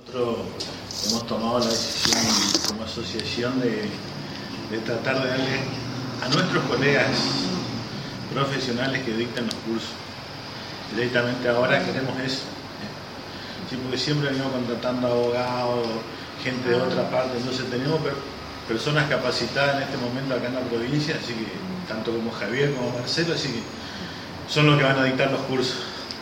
Nosotros hemos tomado la decisión como asociación de tratar de darle a nuestros colegas profesionales que dictan los cursos. Directamente ahora queremos eso. Sí, porque siempre venimos contratando abogados, gente de otra parte, entonces tenemos personas capacitadas en este momento acá en la provincia, así que tanto como Javier como Marcelo, así que son los que van a dictar los cursos.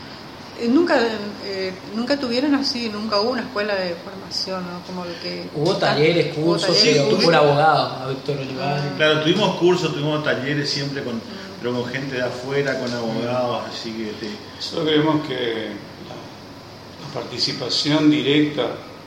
Nunca tuvieron así, nunca hubo una escuela de formación, ¿no? Como lo que hubo talleres, cursos, tuvo un abogado, a Víctor Olivares. Claro, tuvimos cursos, tuvimos talleres siempre pero con gente de afuera, con abogados, así que Nosotros creemos que la participación directa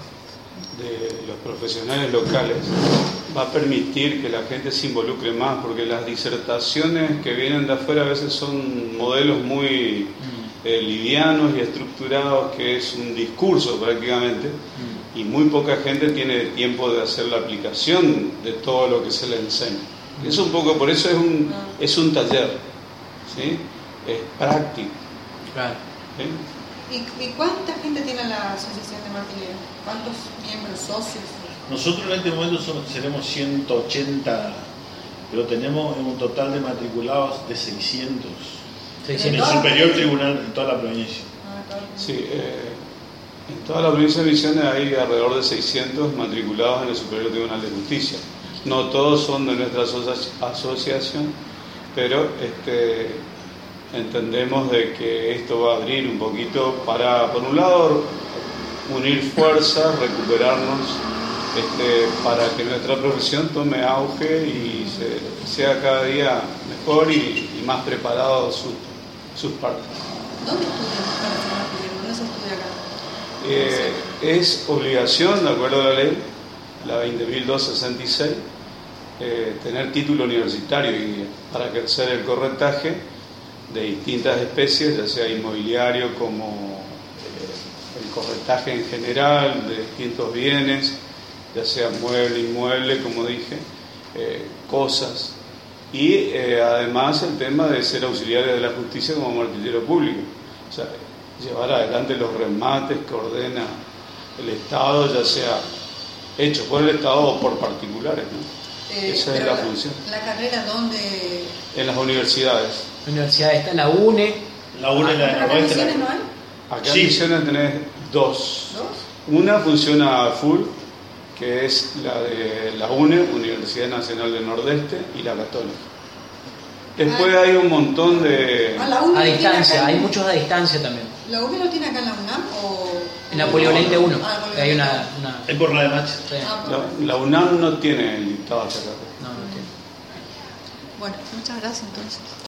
de los profesionales locales va a permitir que la gente se involucre más, porque las disertaciones que vienen de afuera a veces son modelos muy livianos y estructurados, que es un discurso prácticamente, y muy poca gente tiene tiempo de hacer la aplicación de todo lo que se le enseña. Es un poco, por eso es un taller, ¿sí? Es práctico. Claro. ¿Sí? ¿Y cuánta gente tiene la asociación de martilleros? ¿Cuántos miembros, socios? Nosotros en este momento seremos 180, pero tenemos un total de matriculados de 600. En el Superior Tribunal en toda la provincia. Sí, en toda la provincia de Misiones hay alrededor de 600 matriculados en el Superior Tribunal de Justicia. No todos son de nuestra asociación, pero entendemos de que esto va a abrir un poquito para, por un lado, unir fuerzas, recuperarnos, para que nuestra profesión tome auge y sea cada día mejor y más preparado sus partes. ¿Dónde estudian para ser martillero? ¿Dónde se estudia acá? Es obligación, de acuerdo a la ley, la 20.266, tener título universitario y para ejercer el corretaje de distintas especies, ya sea inmobiliario como el corretaje en general de distintos bienes, ya sea mueble, inmueble, como dije, cosas. Y además el tema de ser auxiliares de la justicia como martillero público, o sea, llevar adelante los remates que ordena el Estado, ya sea hechos por el Estado o por particulares, ¿no? Esa es la función. ¿La carrera dónde? En las universidades. La universidad está en la UNE. La UNE, la de ¿Acá en Misiones no hay? Acá en Misiones tenés dos. Una funciona a full, que es la de la UNE, Universidad Nacional del Nordeste, y la Católica. Después hay un montón de... A distancia, hay muchos a distancia también. ¿La UNE lo tiene acá en la UNAM o...? En la Polivalente 1, que hay una... Es por la de Machi. Sí. La UNAM no tiene el dictado acá. No tiene. Bueno, muchas gracias entonces.